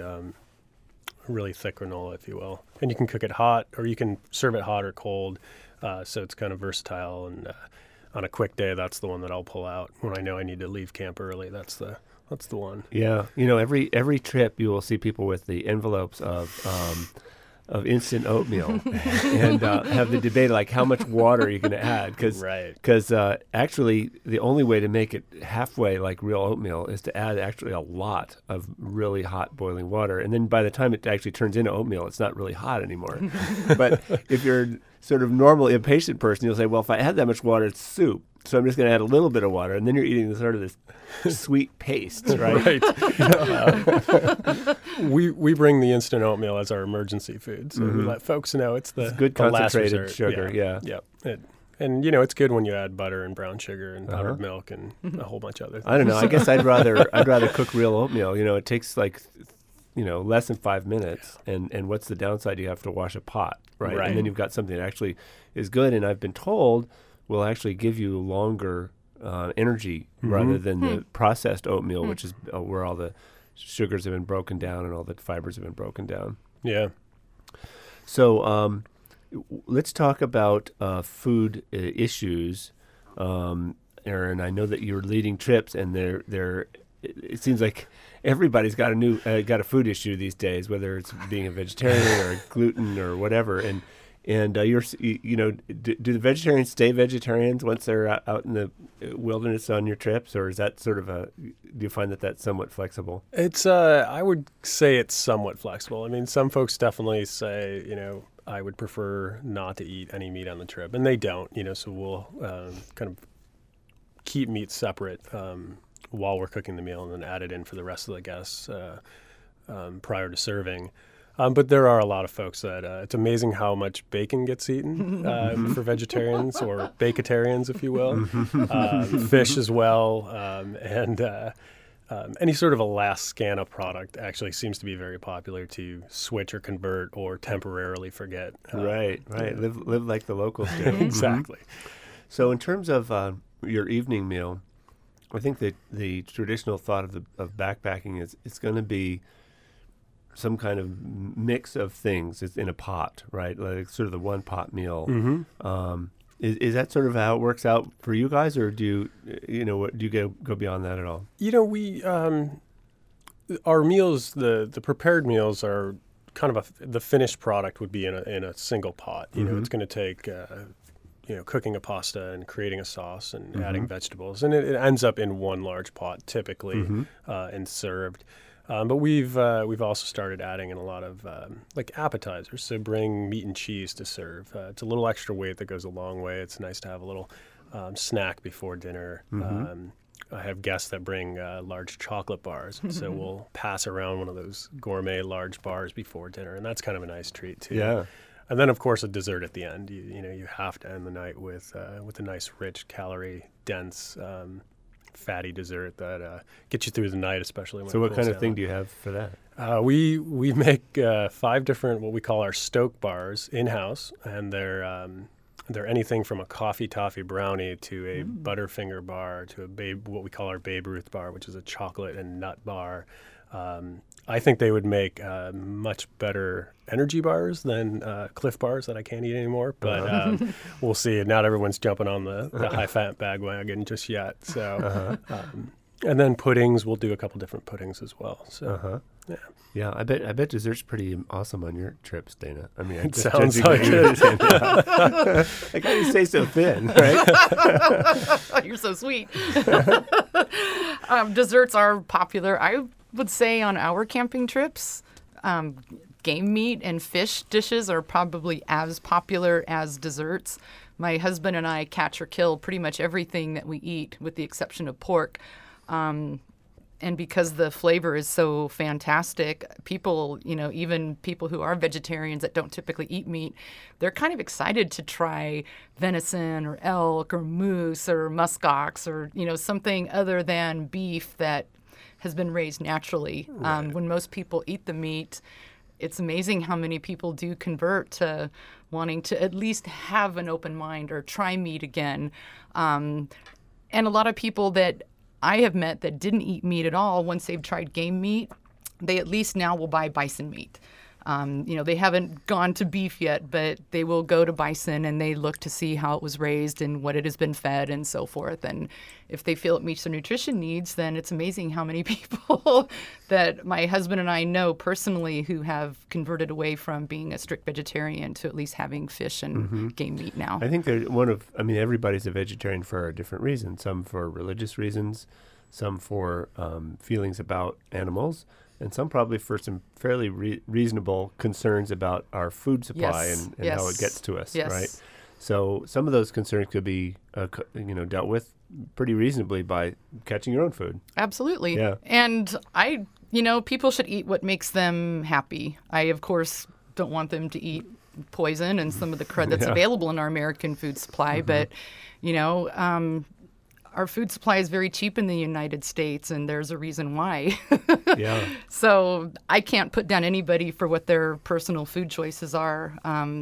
thick granola, if you will, and you can cook it hot, or you can serve it hot or cold. So it's kind of versatile, and on a quick day, that's the one that I'll pull out when I know I need to leave camp early. That's the one. Yeah, every trip you will see people with the envelopes of instant oatmeal and have the debate like how much water are you going to add, because actually the only way to make it halfway like real oatmeal is to add actually a lot of really hot boiling water, and then by the time it actually turns into oatmeal, it's not really hot anymore. But if you're sort of normally impatient person, you'll say, well, if I add that much water, it's soup. So I'm just going to add a little bit of water, and then you're eating this sweet paste, right? Right. We bring the instant oatmeal as our emergency food, so we let folks know it's good concentrated sugar. Yeah. And it's good when you add butter and brown sugar and powdered milk and a whole bunch of other things. I don't know. I guess I'd rather cook real oatmeal. It takes less than 5 minutes, and what's the downside? You have to wash a pot, right? And then you've got something that actually is good, and I've been told will actually give you longer energy rather than the processed oatmeal, which is where all the sugars have been broken down and all the fibers have been broken down. Yeah. So let's talk about food issues. Aaron, I know that you're leading trips, and it seems like everybody's got a food issue these days, whether it's being a vegetarian or gluten or whatever. And do the vegetarians stay vegetarians once they're out in the wilderness on your trips, or is that sort of do you find that that's somewhat flexible? It's I would say it's somewhat flexible. I mean, some folks definitely say, I would prefer not to eat any meat on the trip, and they don't, so we'll kind of keep meat separate while we're cooking the meal, and then add it in for the rest of the guests prior to serving. But there are a lot of folks that it's amazing how much bacon gets eaten for vegetarians or bacatarians, if you will. Fish as well, and any sort of Alaskana product actually seems to be very popular to switch or convert or temporarily forget. Right. Live like the locals do. Exactly. So in terms of your evening meal, I think that the traditional thought of backpacking is it's going to be some kind of mix of things. It's in a pot, right? Like sort of the one pot meal. Is that sort of how it works out for you guys, or do you go beyond that at all? We our meals, the prepared meals are kind of the finished product would be in a single pot. It's going to take cooking a pasta and creating a sauce and adding vegetables, and it ends up in one large pot typically and served. But we've also started adding in a lot of like appetizers. So bring meat and cheese to serve. It's a little extra weight that goes a long way. It's nice to have a little snack before dinner. I have guests that bring large chocolate bars, so we'll pass around one of those gourmet large bars before dinner, and that's kind of a nice treat too. Yeah. And then, of course, a dessert at the end. You have to end the night with a nice, rich, calorie-dense, fatty dessert that gets you through the night, especially when. So, what kind of down. thing do you have for that? We make 5 different what we call our Stoke bars in-house, and they're anything from a coffee toffee brownie to a Butterfinger bar to what we call our Babe Ruth bar, which is a chocolate and nut bar. I think they would make much better energy bars than Cliff bars that I can't eat anymore. But we'll see. Not everyone's jumping on the high-fat bandwagon just yet. So And then puddings, we'll do a couple different puddings as well. So, Uh-huh. Yeah, I bet dessert's pretty awesome on your trips, Dana. I mean, It sounds like it. Like, how do you stay so thin, right? You're so sweet. Desserts are popular. I would say on our camping trips, game meat and fish dishes are probably as popular as desserts. My husband and I catch or kill pretty much everything that we eat, with the exception of pork. And because the flavor is so fantastic, people, even people who are vegetarians that don't typically eat meat, they're kind of excited to try venison or elk or moose or muskox or, something other than beef that has been raised naturally. Right. When most people eat the meat, it's amazing how many people do convert to wanting to at least have an open mind or try meat again. And a lot of people that I have met that didn't eat meat at all, once they've tried game meat, they at least now will buy bison meat. They haven't gone to beef yet, but they will go to bison and they look to see how it was raised and what it has been fed and so forth. And if they feel it meets their nutrition needs, then it's amazing how many people that my husband and I know personally who have converted away from being a strict vegetarian to at least having fish and game meat now. I think everybody's a vegetarian for a different reason. Some for religious reasons, some for feelings about animals, and some probably for some fairly reasonable concerns about our food supply and how it gets to us, right? So some of those concerns could be, dealt with pretty reasonably by catching your own food. Absolutely. Yeah. And people should eat what makes them happy. I, of course, don't want them to eat poison and some of the crud that's available in our American food supply, but, our food supply is very cheap in the United States, and there's a reason why. Yeah. So I can't put down anybody for what their personal food choices are.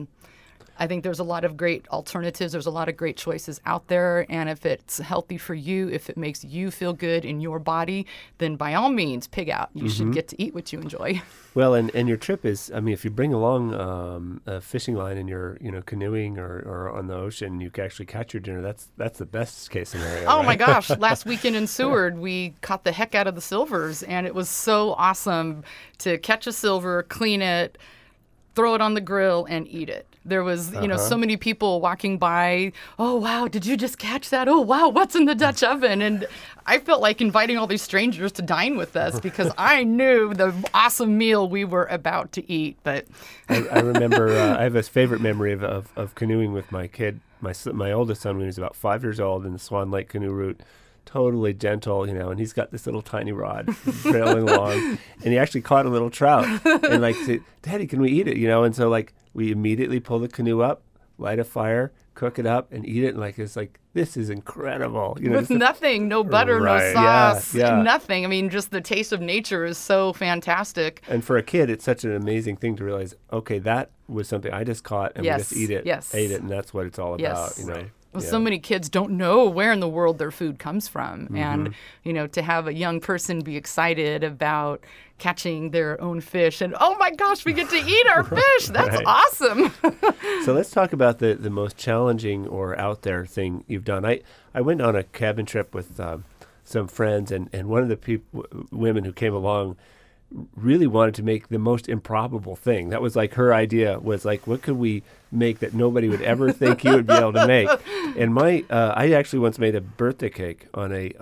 I think there's a lot of great alternatives. There's a lot of great choices out there. And if it's healthy for you, if it makes you feel good in your body, then by all means, pig out. You should get to eat what you enjoy. Well, and your trip is, if you bring along a fishing line and you're, canoeing or on the ocean, you can actually catch your dinner. That's the best case scenario. Oh, right? my gosh. Last weekend in Seward, we caught the heck out of the silvers. And it was so awesome to catch a silver, clean it, throw it on the grill, and eat it. There was, so many people walking by. Oh, wow, did you just catch that? Oh, wow, what's in the Dutch oven? And I felt like inviting all these strangers to dine with us because I knew the awesome meal we were about to eat. But I remember, I have a favorite memory of canoeing with my kid, my oldest son, when he was about 5 years old in the Swan Lake canoe route. Totally gentle, and he's got this little tiny rod trailing along, and he actually caught a little trout and said, "Daddy, can we eat it?" And so we immediately pull the canoe up, light a fire, cook it up, and eat it. And it's this is incredible. With nothing, no butter, right. no sauce, Yeah. nothing. I mean, just the taste of nature is so fantastic. And for a kid, it's such an amazing thing to realize, okay, that was something I just caught, and we just ate it, and that's what it's all about. Well, so many kids don't know where in the world their food comes from. And, to have a young person be excited about catching their own fish and, oh my gosh, we get to eat our fish. That's awesome. So let's talk about the most challenging or out there thing you've done. I went on a cabin trip with some friends, and one of the women who came along really wanted to make the most improbable thing. That was her idea was what could we make that nobody would ever think you would be able to make? And I actually once made a birthday cake on a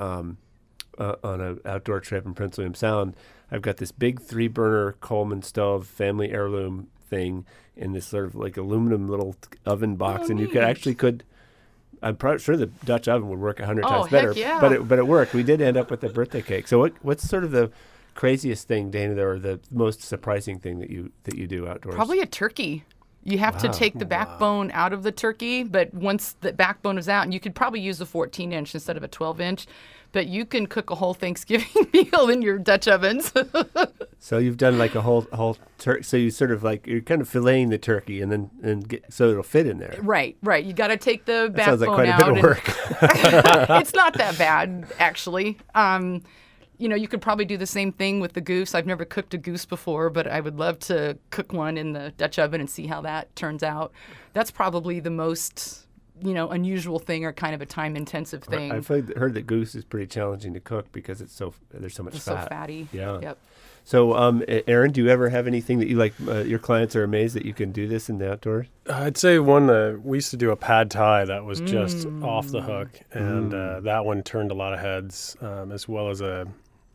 outdoor trip in Prince William Sound. I've got this big 3-burner Coleman stove family heirloom thing in this sort of aluminum little oven box, and you could. I'm sure the Dutch oven would work 100 times better, yeah. but it worked. We did end up with a birthday cake. So what's sort of the craziest thing, Dana, or the most surprising thing that you do outdoors? Probably a turkey. You have to take the backbone out of the turkey, but once the backbone is out, and you could probably use a 14-inch instead of a 12-inch, but you can cook a whole Thanksgiving meal in your Dutch ovens. So you've done a whole turkey. So you sort of you're kind of filleting the turkey so it'll fit in there. Right. You got to take the That sounds backbone like out. quite a bit of work. It's not that bad, actually. You could probably do the same thing with the goose. I've never cooked a goose before, but I would love to cook one in the Dutch oven and see how that turns out. That's probably the most unusual thing or kind of a time-intensive thing. I've heard that goose is pretty challenging to cook because there's so much It's fat. so fatty. Yeah. Yep. So, Aaron, do you ever have anything that you like? Your clients are amazed that you can do this in the outdoors. I'd say one we used to do a pad thai that was just off the hook, and that one turned a lot of heads, as well as a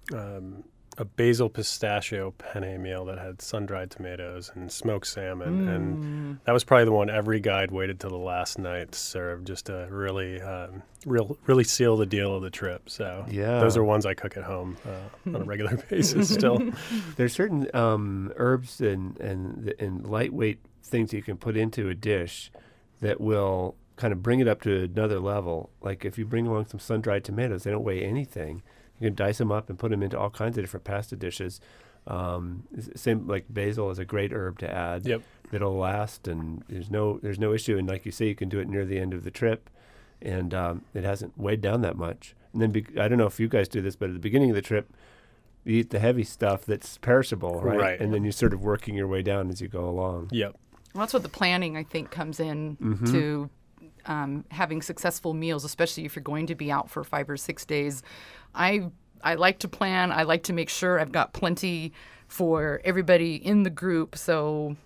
basil pistachio penne meal that had sun-dried tomatoes and smoked salmon, and that was probably the one every guide waited till the last night to serve, just to really seal the deal of the trip. So those are ones I cook at home on a regular basis still. There's certain herbs and lightweight things that you can put into a dish that will kind of bring it up to another level. Like if you bring along some sun-dried tomatoes, they don't weigh anything. You can dice them up and put them into all kinds of different pasta dishes. Same like basil is a great herb to add. Yep. That'll last, and there's no issue. And like you say, you can do it near the end of the trip, and it hasn't weighed down that much. And then I don't know if you guys do this, but at the beginning of the trip, you eat the heavy stuff that's perishable, right? Right. And then you're sort of working your way down as you go along. Yep. Well, that's what the planning, I think, comes in to having successful meals, especially if you're going to be out for 5 or 6 days. I like to plan. I like to make sure I've got plenty for everybody in the group. So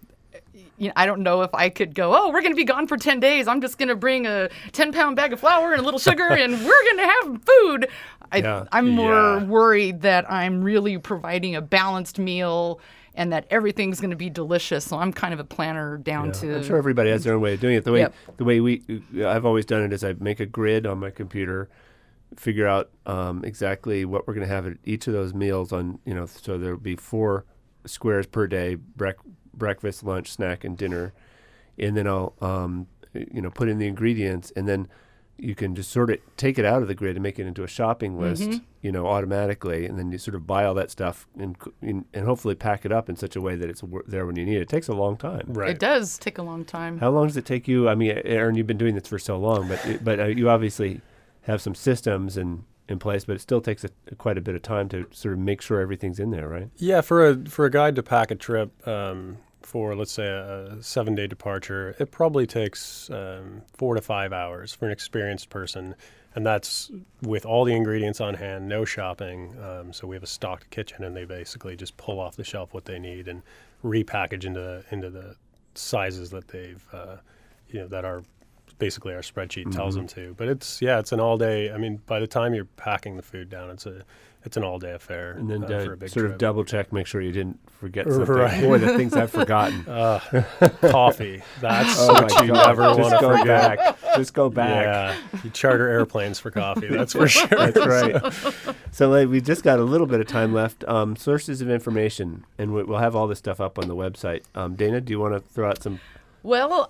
I don't know if I could go, we're going to be gone for 10 days. I'm just going to bring a 10-pound bag of flour and a little sugar and we're going to have food. I'm more worried that I'm really providing a balanced meal and that everything's going to be delicious. So I'm kind of a planner down to... I'm sure everybody has their own way of doing it. The way I've always done it is I make a grid on my computer, figure out exactly what we're going to have at each of those meals on, so there'll be 4 squares per day, breakfast, lunch, snack, and dinner. And then I'll, put in the ingredients, and then you can just sort of take it out of the grid and make it into a shopping list, automatically. And then you sort of buy all that stuff and hopefully pack it up in such a way that it's there when you need it. It takes a long time. Right. It does take a long time. How long does it take you? I mean, Aaron, you've been doing this for so long, but you obviously have some systems in place, but it still takes quite a bit of time to sort of make sure everything's in there, right? Yeah, for a guide to pack a trip for, let's say, a 7-day departure, it probably takes 4 to 5 hours for an experienced person, and that's with all the ingredients on hand, no shopping. So we have a stocked kitchen, and they basically just pull off the shelf what they need and repackage into the sizes that they've that are basically our spreadsheet tells them to. But it's an all day. I mean, by the time you're packing the food down, it's an all day affair. And then for a big sort trip. of double check, make sure you didn't forget something. Right. Boy, the things I've forgotten. Coffee. That's what you never want to forget. Just go back. Yeah, you charter airplanes for coffee. That's for sure. That's right. So we just got a little bit of time left. Sources of information, and we'll have all this stuff up on the website. Dana, do you want to throw out some? Well,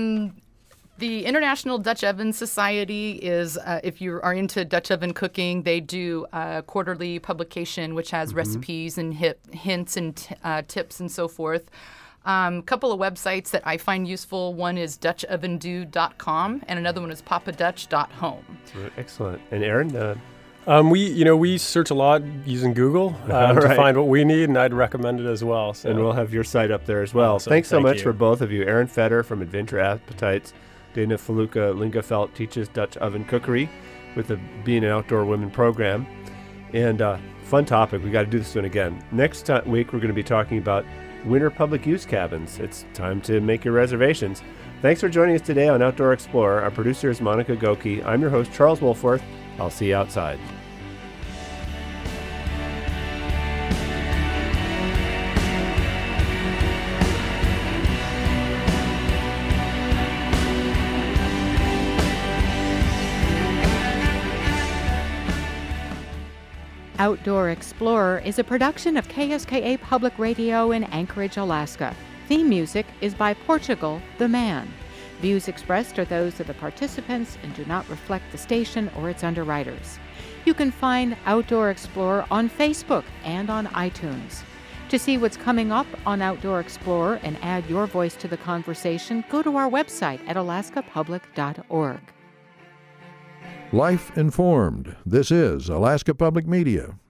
the International Dutch Oven Society is, if you are into Dutch oven cooking, they do a quarterly publication which has recipes and hints and tips and so forth. A couple of websites that I find useful. One is DutchOvenDo.com and another one is papadutch.home. Excellent. And Aaron? We search a lot using Google to find what we need, and I'd recommend it as well. So. And we'll have your site up there as well. Awesome. Thanks so much you. for both of you. Aaron Fetter from Adventure Appetites. Dana Feluca Lingefelt teaches Dutch oven cookery with the Being an Outdoor Women program. And fun topic. We got to do this one again. Next week, we're going to be talking about winter public use cabins. It's time to make your reservations. Thanks for joining us today on Outdoor Explorer. Our producer is Monica Goki. I'm your host, Charles Wolforth. I'll see you outside. Outdoor Explorer is a production of KSKA Public Radio in Anchorage, Alaska. Theme music is by Portugal the Man. Views expressed are those of the participants and do not reflect the station or its underwriters. You can find Outdoor Explorer on Facebook and on iTunes. To see what's coming up on Outdoor Explorer and add your voice to the conversation, go to our website at alaskapublic.org. Life Informed. This is Alaska Public Media.